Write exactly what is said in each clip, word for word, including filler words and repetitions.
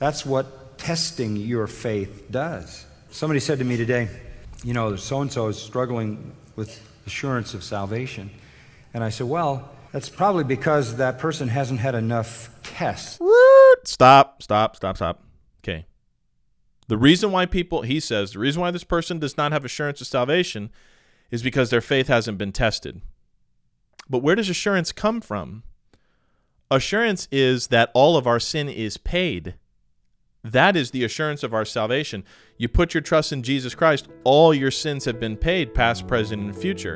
That's what testing your faith does. Somebody said to me today, you know, so-and-so is struggling with assurance of salvation. And I said, well, that's probably because that person hasn't had enough tests. Stop, stop, stop, stop. Okay. The reason why people, he says, the reason why this person does not have assurance of salvation is because their faith hasn't been tested. But where does assurance come from? Assurance is that all of our sin is paid. That is the assurance of our salvation. You put your trust in Jesus Christ, all your sins have been paid, past, present, and future.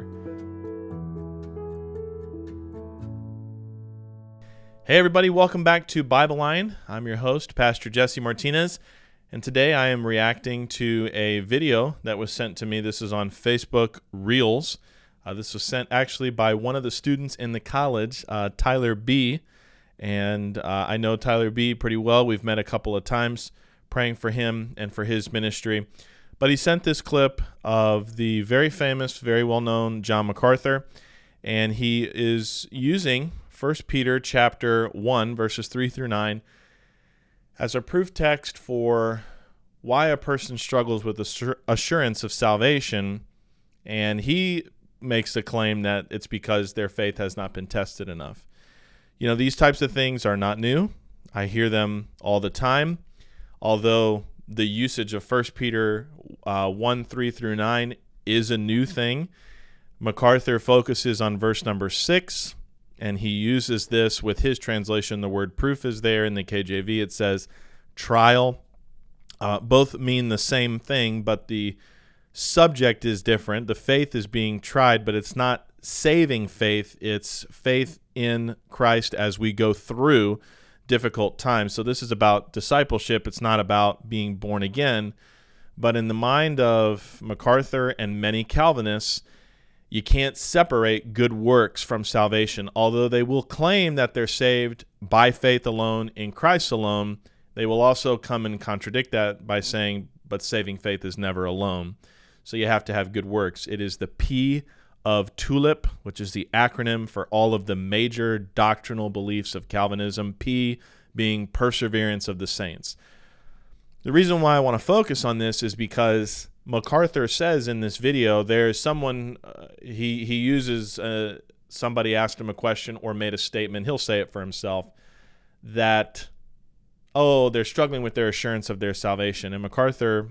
Hey everybody, welcome back to Bible Line. I'm your host, Pastor Jesse Martinez, and today I am reacting to a video that was sent to me. This is on Facebook Reels. Uh, this was sent actually by one of the students in the college, uh, Tyler B., and uh, I know Tyler B. pretty well. We've met a couple of times praying for him and for his ministry. But he sent this clip of the very famous, very well-known John MacArthur, and he is using First Peter chapter one, verses three through nine, as a proof text for why a person struggles with assur- assurance of salvation, and he makes the claim that it's because their faith has not been tested enough. You know, these types of things are not new. I hear them all the time, although the usage of First Peter uh, one, three through nine is a new thing. MacArthur focuses on verse number six, and he uses this with his translation. The word proof is there. In the K J V, it says trial. Uh, both mean the same thing, but the subject is different. The faith is being tried, but it's not saving faith. It's faith in Christ as we go through difficult times. So this is about discipleship. It's not about being born again. But in the mind of MacArthur and many Calvinists, you can't separate good works from salvation. Although they will claim that they're saved by faith alone, in Christ alone, they will also come and contradict that by saying, but saving faith is never alone. So you have to have good works. It is the P of TULIP, which is the acronym for all of the major doctrinal beliefs of Calvinism, P being perseverance of the saints. The reason why I want to focus on this is because MacArthur says in this video, there's someone, uh, he, he uses, uh, somebody asked him a question or made a statement, he'll say it for himself, that, oh, they're struggling with their assurance of their salvation. And MacArthur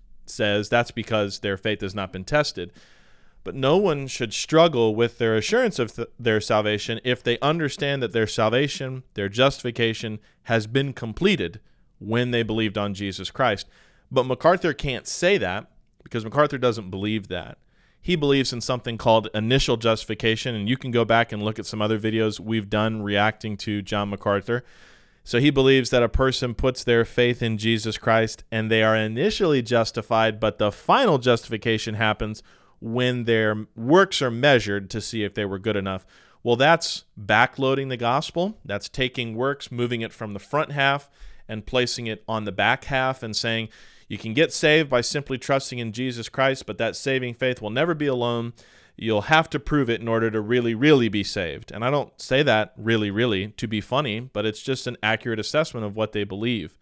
says that's because their faith has not been tested. But no one should struggle with their assurance of th- their salvation if they understand that their salvation, their justification, has been completed when they believed on Jesus Christ. But MacArthur can't say that because MacArthur doesn't believe that. He believes in something called initial justification, and you can go back and look at some other videos we've done reacting to John MacArthur. So he believes that a person puts their faith in Jesus Christ and they are initially justified, but the final justification happens when their works are measured to see if they were good enough. Well, that's backloading the gospel. That's taking works, moving it from the front half and placing it on the back half and saying you can get saved by simply trusting in Jesus Christ, but that saving faith will never be alone. You'll have to prove it in order to really, really be saved. And I don't say that really, really to be funny, but it's just an accurate assessment of what they believe.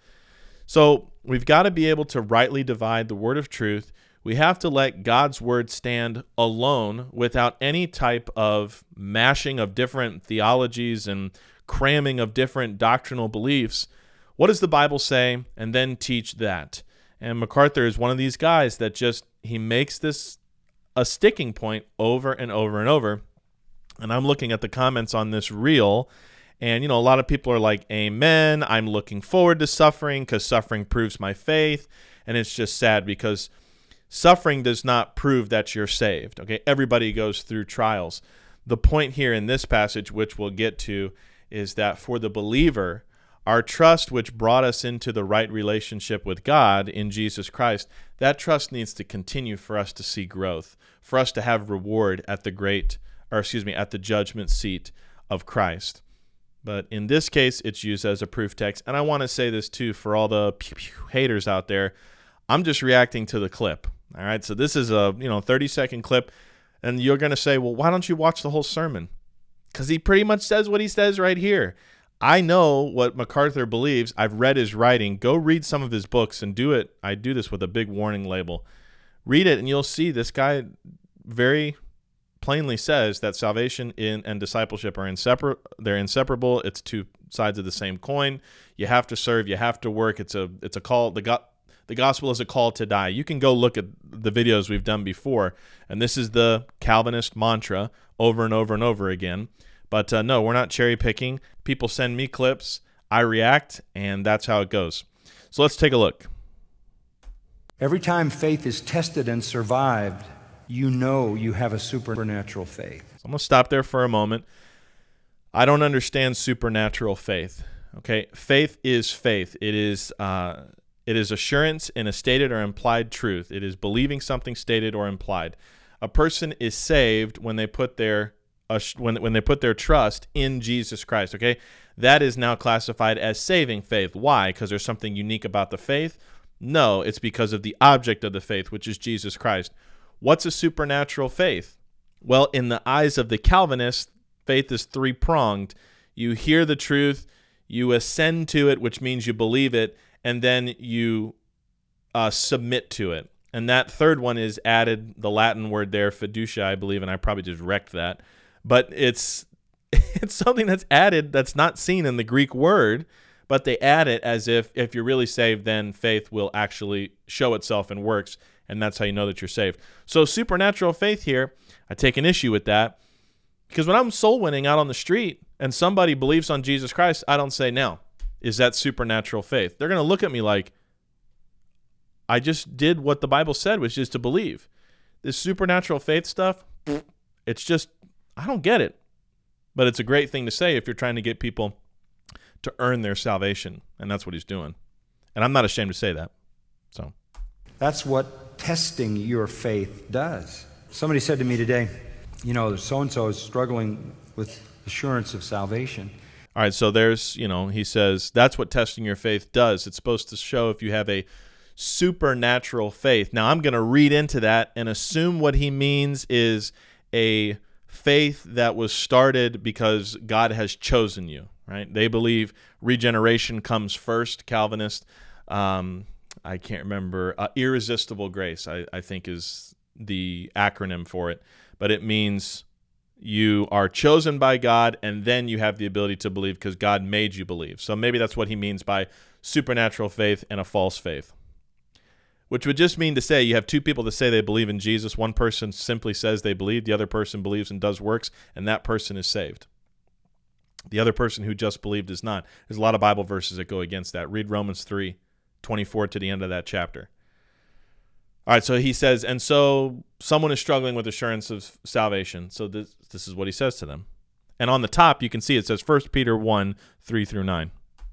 So we've got to be able to rightly divide the word of truth. We have to let God's word stand alone without any type of mashing of different theologies and cramming of different doctrinal beliefs. What does the Bible say? And then teach that. And MacArthur is one of these guys that just, he makes this a sticking point over and over and over. And I'm looking at the comments on this reel, and, you know, a lot of people are like, amen, I'm looking forward to suffering because suffering proves my faith. And it's just sad because suffering does not prove that you're saved. Okay, everybody goes through trials. The point here in this passage, which we'll get to, is that for the believer, our trust, which brought us into the right relationship with God in Jesus Christ, that trust needs to continue for us to see growth, for us to have reward at the great, or excuse me, at the judgment seat of Christ. But in this case, it's used as a proof text. And I want to say this too for all the pew pew haters out there. I'm just reacting to the clip. All right, so this is a you know thirty second clip, and you're going to say, well, why don't you watch the whole sermon? Because he pretty much says what he says right here. I know what MacArthur believes. I've read his writing. Go read some of his books and do it. I do this with a big warning label. Read it and you'll see this guy very plainly says that salvation in, and discipleship are inseparable. They're inseparable. It's two sides of the same coin. You have to serve. You have to work. It's a it's a call. The go, the gospel is a call to die. You can go look at the videos we've done before, and this is the Calvinist mantra over and over and over again. But uh, no, we're not cherry picking. People send me clips. I react, and that's how it goes. So let's take a look. Every time faith is tested and survived, you know you have a supernatural faith. So I'm going to stop there for a moment. I don't understand supernatural faith. Okay, faith is faith. It is uh, it is assurance in a stated or implied truth. It is believing something stated or implied. A person is saved when they put their uh, when when they put their trust in Jesus Christ. Okay, that is now classified as saving faith. Why? Because there's something unique about the faith? No, it's because of the object of the faith, which is Jesus Christ. What's a supernatural faith? Well, in the eyes of the Calvinists, faith is three-pronged. You hear the truth, you ascend to it, which means you believe it, and then you uh, submit to it. And that third one is added, the Latin word there, fiducia, I believe, and I probably just wrecked that. But it's it's something that's added that's not seen in the Greek word, but they add it as if if you're really saved, then faith will actually show itself and works, and that's how you know that you're saved. So supernatural faith here, I take an issue with that, because when I'm soul winning out on the street and somebody believes on Jesus Christ, I don't say, now, is that supernatural faith? They're going to look at me like, I just did what the Bible said, which is to believe. This supernatural faith stuff, it's just, I don't get it. But it's a great thing to say if you're trying to get people to earn their salvation, and that's what he's doing. And I'm not ashamed to say that. So that's what testing your faith does. Somebody said to me today, you know, so-and-so is struggling with assurance of salvation. All right, so there's, you know, he says that's what testing your faith does. It's supposed to show if you have a supernatural faith. Now, I'm going to read into that and assume what he means is a faith that was started because God has chosen you. Right? They believe regeneration comes first. Calvinist, um, I can't remember, uh, irresistible grace, I, I think is the acronym for it. But it means you are chosen by God, and then you have the ability to believe because God made you believe. So maybe that's what he means by supernatural faith and a false faith, which would just mean to say you have two people that say they believe in Jesus. One person simply says they believe. The other person believes and does works, and that person is saved. The other person who just believed is not. There's a lot of Bible verses that go against that. Read Romans three twenty-four to the end of that chapter. All right, so he says, and so someone is struggling with assurance of salvation. So this, this is what he says to them. And on the top, you can see it says First Peter one, three through nine.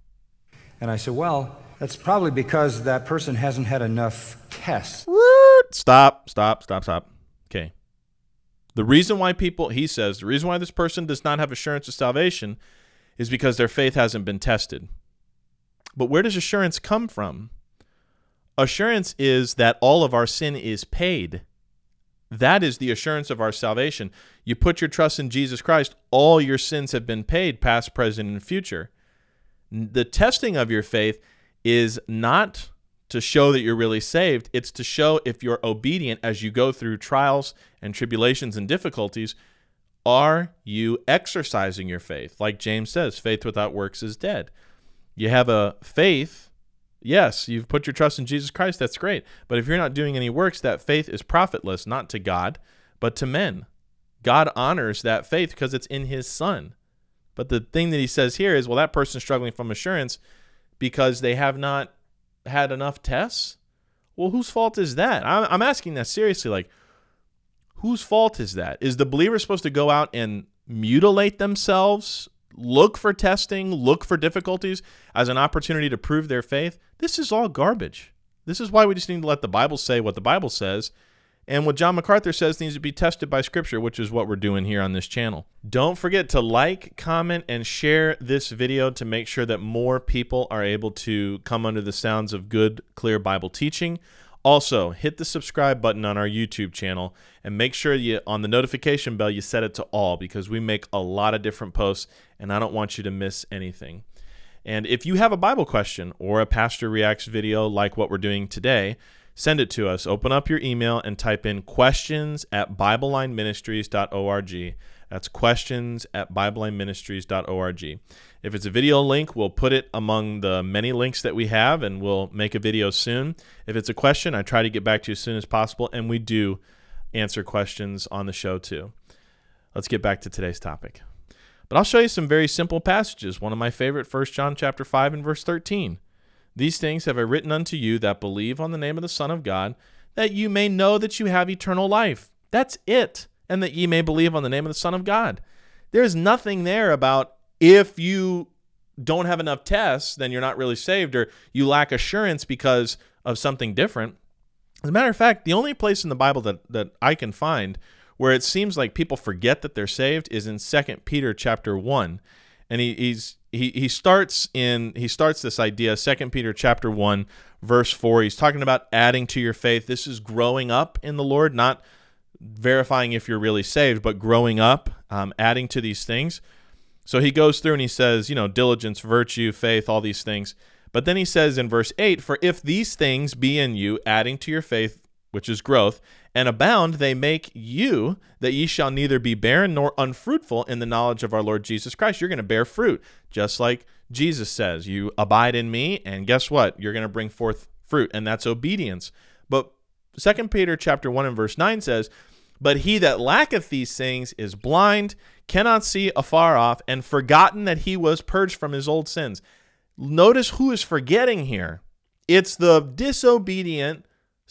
And I said, well, that's probably because that person hasn't had enough tests. Stop, stop, stop, stop. Okay. The reason why people, he says, the reason why this person does not have assurance of salvation is because their faith hasn't been tested. But where does assurance come from? Assurance is that all of our sin is paid. That is the assurance of our salvation. You put your trust in Jesus Christ, all your sins have been paid, past, present, and future. The testing of your faith is not to show that you're really saved. It's to show if you're obedient as you go through trials and tribulations and difficulties. Are you exercising your faith? Like James says, faith without works is dead. You have a faith, yes, you've put your trust in Jesus Christ, that's great. But if you're not doing any works, that faith is profitless, not to God, but to men. God honors that faith because it's in his Son. But the thing that he says here is, well, that person's struggling from assurance because they have not had enough tests. Well, whose fault is that? I'm asking that seriously. Like, whose fault is that? Is the believer supposed to go out and mutilate themselves, look for testing, look for difficulties as an opportunity to prove their faith? This is all garbage. This is why we just need to let the Bible say what the Bible says. And what John MacArthur says needs to be tested by Scripture, which is what we're doing here on this channel. Don't forget to like, comment, and share this video to make sure that more people are able to come under the sounds of good, clear Bible teaching. Also, hit the subscribe button on our YouTube channel and make sure you on the notification bell you set it to all, because we make a lot of different posts and I don't want you to miss anything. And if you have a Bible question or a Pastor Reacts video like what we're doing today, send it to us. Open up your email and type in questions at bible line ministries dot org. That's questions at bible line ministries dot org. If it's a video link, we'll put it among the many links that we have, and we'll make a video soon. If it's a question, I try to get back to you as soon as possible, and we do answer questions on the show too. Let's get back to today's topic. But I'll show you some very simple passages. One of my favorite, First John chapter five and verse thirteen. These things have I written unto you that believe on the name of the Son of God, that you may know that you have eternal life. That's it. And that ye may believe on the name of the Son of God. There's nothing there about if you don't have enough tests, then you're not really saved, or you lack assurance because of something different. As a matter of fact, the only place in the Bible that, that I can find where it seems like people forget that they're saved is in Second Peter chapter one. And he he's he he starts in he starts this idea, Second Peter chapter one, verse four. He's talking about adding to your faith. This is growing up in the Lord, not verifying if you're really saved, but growing up, um, adding to these things. So he goes through and he says, you know, diligence, virtue, faith, all these things. But then he says in verse eight, for if these things be in you, adding to your faith, which is growth, and abound, they make you that ye shall neither be barren nor unfruitful in the knowledge of our Lord Jesus Christ. You're going to bear fruit, just like Jesus says, you abide in me, and guess what? You're going to bring forth fruit, and that's obedience. But Second Peter chapter one and verse nine says, but he that lacketh these things is blind, cannot see afar off, and forgotten that he was purged from his old sins. Notice who is forgetting here. It's the disobedient,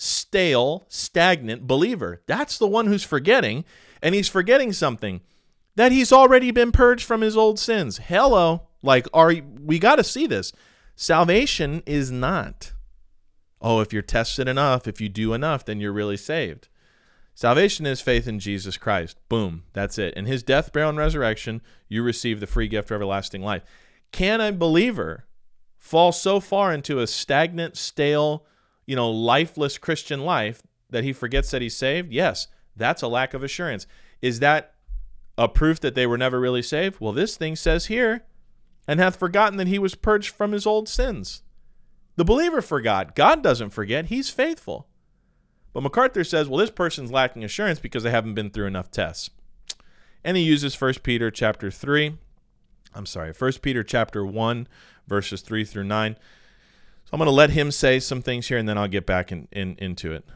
stale, stagnant believer. That's the one who's forgetting, and he's forgetting something, that he's already been purged from his old sins. Hello. Like, are we got to see this. Salvation is not, oh, if you're tested enough, if you do enough, then you're really saved. Salvation is faith in Jesus Christ. Boom. That's it. In his death, burial, and resurrection, you receive the free gift of everlasting life. Can a believer fall so far into a stagnant, stale, you know, lifeless Christian life that he forgets that he's saved? Yes, that's a lack of assurance. Is that a proof that they were never really saved? Well, this thing says here, and hath forgotten that he was purged from his old sins. The believer forgot. God doesn't forget. He's faithful. But MacArthur says, well, this person's lacking assurance because they haven't been through enough tests. And he uses First Peter chapter three. I'm sorry, First Peter chapter one, verses three through nine. So I'm going to let him say some things here, and then I'll get back in, in, into it.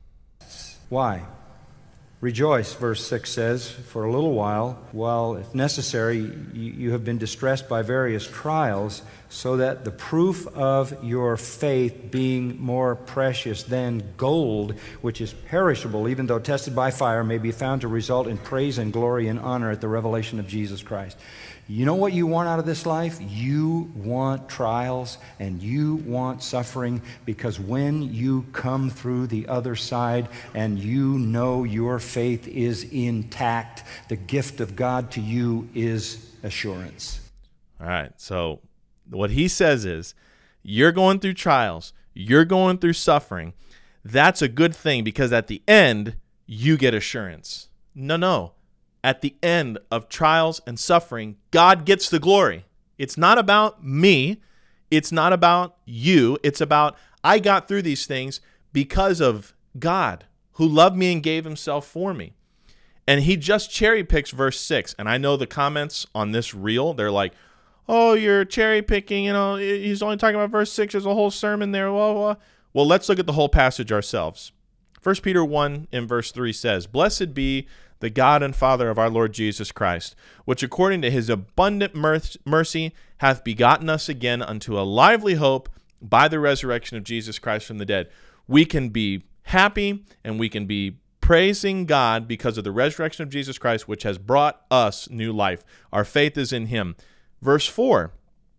Why? Rejoice, verse six says, for a little while, while, if necessary, you, you have been distressed by various trials, so that the proof of your faith, being more precious than gold, which is perishable, even though tested by fire, may be found to result in praise and glory and honor at the revelation of Jesus Christ. You know what you want out of this life? You want trials and you want suffering, because when you come through the other side and you know your faith is intact, the gift of God to you is assurance. All right, so what he says is, you're going through trials, you're going through suffering. That's a good thing, because at the end, you get assurance. No, no. At the end of trials and suffering, God gets the glory. It's not about me. It's not about you. It's about, I got through these things because of God, who loved me and gave himself for me. And he just cherry picks verse six. And I know the comments on this reel, they're like, oh, you're cherry picking, you know, he's only talking about verse six. There's a whole sermon there. Whoa, whoa. Well, let's look at the whole passage ourselves. First Peter one in verse three says, blessed be the God and Father of our Lord Jesus Christ, which according to his abundant mercy hath begotten us again unto a lively hope by the resurrection of Jesus Christ from the dead. We can be happy and we can be praising God because of the resurrection of Jesus Christ, which has brought us new life. Our faith is in him. Verse four,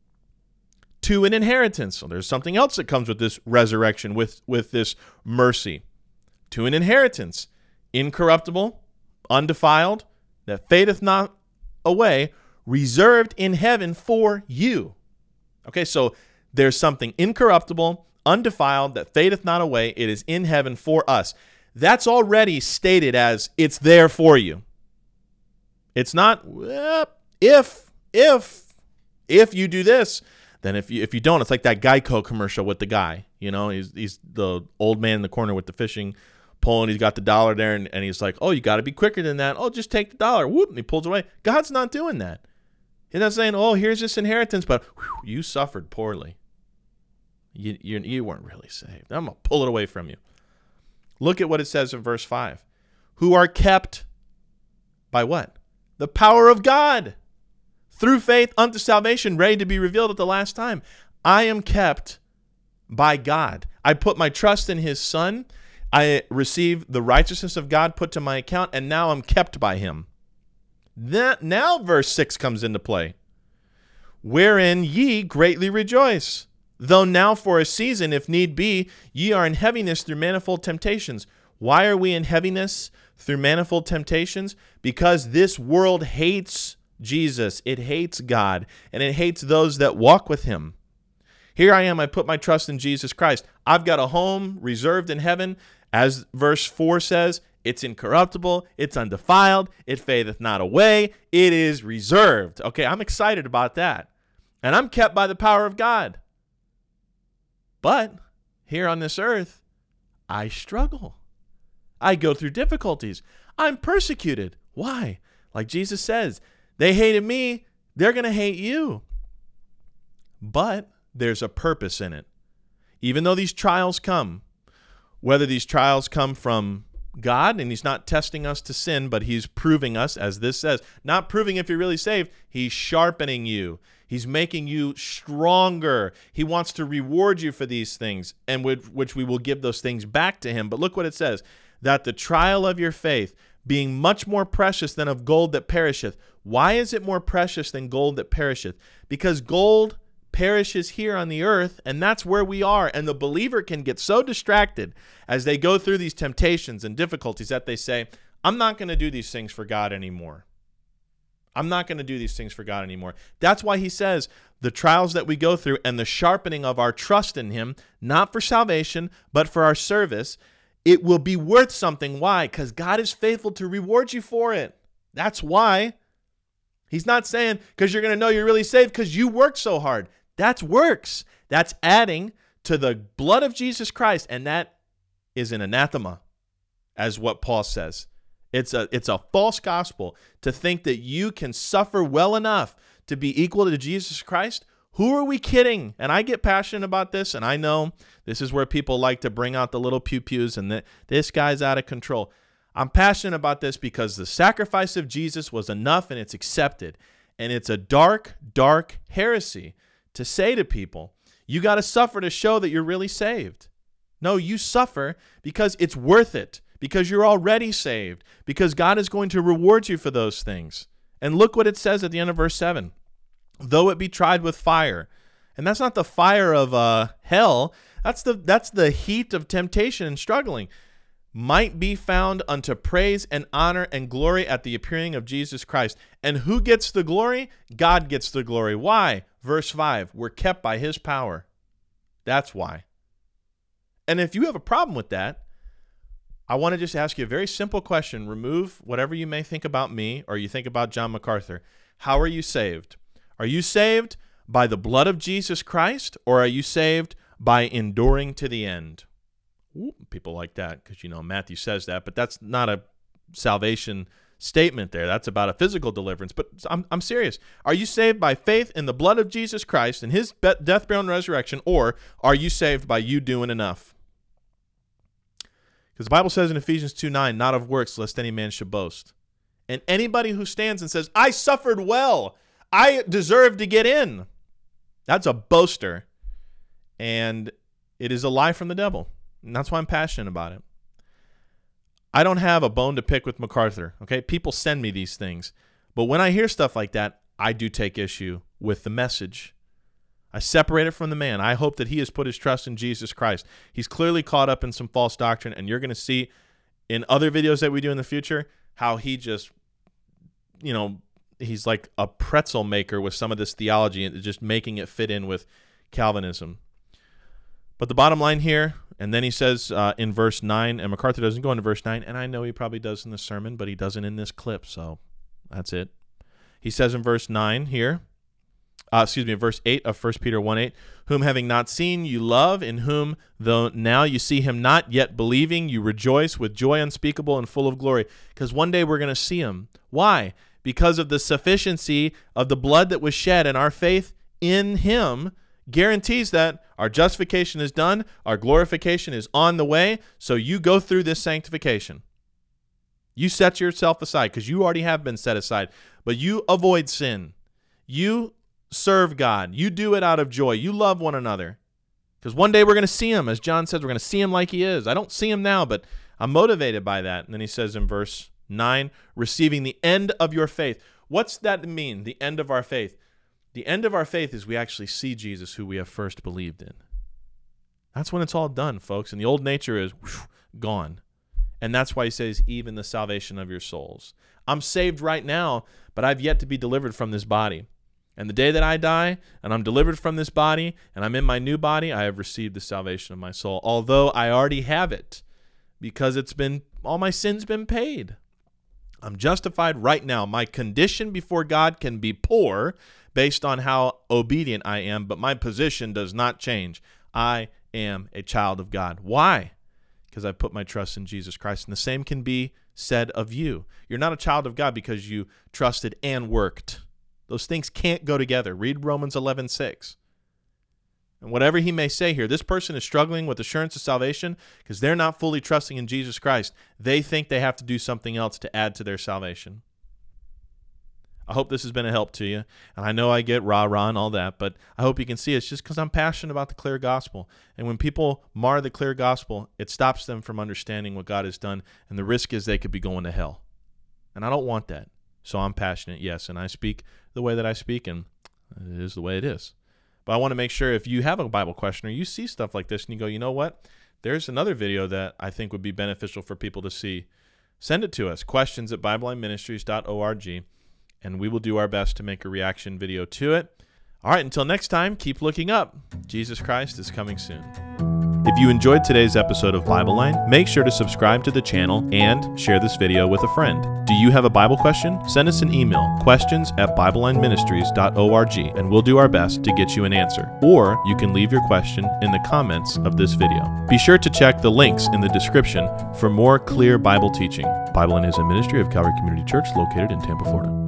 to an inheritance. So there's something else that comes with this resurrection, with, with this mercy. To an inheritance, incorruptible, undefiled, that fadeth not away, reserved in heaven for you. Okay, so there's something incorruptible, undefiled, that fadeth not away. It is in heaven for us. That's already stated as it's there for you. It's not, well, if, if, if you do this, then if you if you don't, it's like that Geico commercial with the guy. You know, he's he's the old man in the corner with the fishing pole, and he's got the dollar there, and, and he's like, oh, you got to be quicker than that. Oh, just take the dollar. Whoop, and he pulls away. God's not doing that. He's not saying, oh, here's this inheritance, but whew, you suffered poorly. You, you, you weren't really saved. I'm going to pull it away from you. Look at what it says in verse five. Who are kept by what? The power of God. Through faith unto salvation, ready to be revealed at the last time. I am kept by God. I put my trust in his Son. I receive the righteousness of God put to my account, and now I'm kept by him. That, now verse six comes into play. Wherein ye greatly rejoice, though now for a season, if need be, ye are in heaviness through manifold temptations. Why are we in heaviness through manifold temptations? Because this world hates Jesus. It hates God, and it hates those that walk with him. Here I am. I put my trust in Jesus Christ. I've got a home reserved in heaven. As verse four says, it's incorruptible, it's undefiled, it fadeth not away, it is reserved. Okay, I'm excited about that. And I'm kept by the power of God. But here on this earth, I struggle. I go through difficulties. I'm persecuted. Why? Like Jesus says, they hated me, they're going to hate you. But there's a purpose in it. Even though these trials come, whether these trials come from God, and he's not testing us to sin, but he's proving us, as this says, not proving if you're really saved, he's sharpening you. He's making you stronger. He wants to reward you for these things, and with which we will give those things back to him. But look what it says, that the trial of your faith, being much more precious than of gold that perisheth. Why is it more precious than gold that perisheth? Because gold perishes here on the earth, and that's where we are. And the believer can get so distracted as they go through these temptations and difficulties that they say, I'm not going to do these things for God anymore. I'm not going to do these things for God anymore. That's why he says the trials that we go through and the sharpening of our trust in him, not for salvation, but for our service, it will be worth something. Why? Because God is faithful to reward you for it. That's why. He's not saying because you're going to know you're really saved because you worked so hard. That's works. That's adding to the blood of Jesus Christ, and that is an anathema, as what Paul says. It's a it's a false gospel to think that you can suffer well enough to be equal to Jesus Christ. Who are we kidding? And I get passionate about this, and I know this is where people like to bring out the little pew-pews and that this guy's out of control. I'm passionate about this because the sacrifice of Jesus was enough, and it's accepted. And it's a dark, dark heresy to say to people, you got to suffer to show that you're really saved. No, you suffer because it's worth it, because you're already saved, because God is going to reward you for those things. And look what it says at the end of verse seven. Though it be tried with fire. And that's not the fire of uh, hell. That's the, that's the heat of temptation and struggling. Might be found unto praise and honor and glory at the appearing of Jesus Christ. And who gets the glory? God gets the glory. Why? Verse five, we're kept by his power. That's why. And if you have a problem with that, I want to just ask you a very simple question. Remove whatever you may think about me or you think about John MacArthur. How are you saved? Are you saved by the blood of Jesus Christ, or are you saved by enduring to the end? Ooh, people like that because, you know, Matthew says that, but that's not a salvation statement there. That's about a physical deliverance. But I'm, I'm serious. Are you saved by faith in the blood of Jesus Christ and his death, burial, and resurrection, or are you saved by you doing enough? Because the Bible says in Ephesians two nine, not of works, lest any man should boast. And anybody who stands and says, I suffered well, I deserve to get in, that's a boaster. And it is a lie from the devil. And that's why I'm passionate about it. I don't have a bone to pick with MacArthur, okay? People send me these things. But when I hear stuff like that, I do take issue with the message. I separate it from the man. I hope that he has put his trust in Jesus Christ. He's clearly caught up in some false doctrine, and you're going to see in other videos that we do in the future how he just, you know, he's like a pretzel maker with some of this theology and just making it fit in with Calvinism. But the bottom line here, and then he says uh, in verse nine, and MacArthur doesn't go into verse nine, and I know he probably does in the sermon, but he doesn't in this clip, so that's it. He says in verse nine here, uh, excuse me, verse eight of First Peter one eight, whom having not seen you love, in whom though now you see him not, yet believing, you rejoice with joy unspeakable and full of glory. Because one day we're going to see him. Why? Because of the sufficiency of the blood that was shed, and our faith in him guarantees that our justification is done, our glorification is on the way, so you go through this sanctification. You set yourself aside because you already have been set aside, but you avoid sin. You serve God. You do it out of joy. You love one another because one day we're going to see him. As John says, we're going to see him like he is. I don't see him now, but I'm motivated by that. And then he says in verse nine, receiving the end of your faith. What's that mean, the end of our faith? The end of our faith is we actually see Jesus, who we have first believed in. That's when it's all done, folks. And the old nature is whew, gone. And that's why he says, even the salvation of your souls. I'm saved right now, but I've yet to be delivered from this body. And the day that I die, and I'm delivered from this body, and I'm in my new body, I have received the salvation of my soul. Although I already have it, because it's been, all my sins been paid. I'm justified right now. My condition before God can be poor based on how obedient I am, but my position does not change. I am a child of God. Why? Because I put my trust in Jesus Christ. And the same can be said of you. You're not a child of God because you trusted and worked. Those things can't go together. Read Romans eleven six. And whatever he may say here, this person is struggling with assurance of salvation because they're not fully trusting in Jesus Christ. They think they have to do something else to add to their salvation. I hope this has been a help to you. And I know I get rah-rah and all that, but I hope you can see it's just because I'm passionate about the clear gospel. And when people mar the clear gospel, it stops them from understanding what God has done. And the risk is they could be going to hell. And I don't want that. So I'm passionate, yes. And I speak the way that I speak, and it is the way it is. But I want to make sure if you have a Bible question or you see stuff like this and you go, you know what? There's another video that I think would be beneficial for people to see. Send it to us, questions at bible line ministries dot org. And we will do our best to make a reaction video to it. All right, until next time, keep looking up. Jesus Christ is coming soon. If you enjoyed today's episode of Bible Line, make sure to subscribe to the channel and share this video with a friend. Do you have a Bible question? Send us an email, questions at bible line ministries dot org, and we'll do our best to get you an answer. Or you can leave your question in the comments of this video. Be sure to check the links in the description for more clear Bible teaching. Bible Line is a ministry of Calvary Community Church located in Tampa, Florida.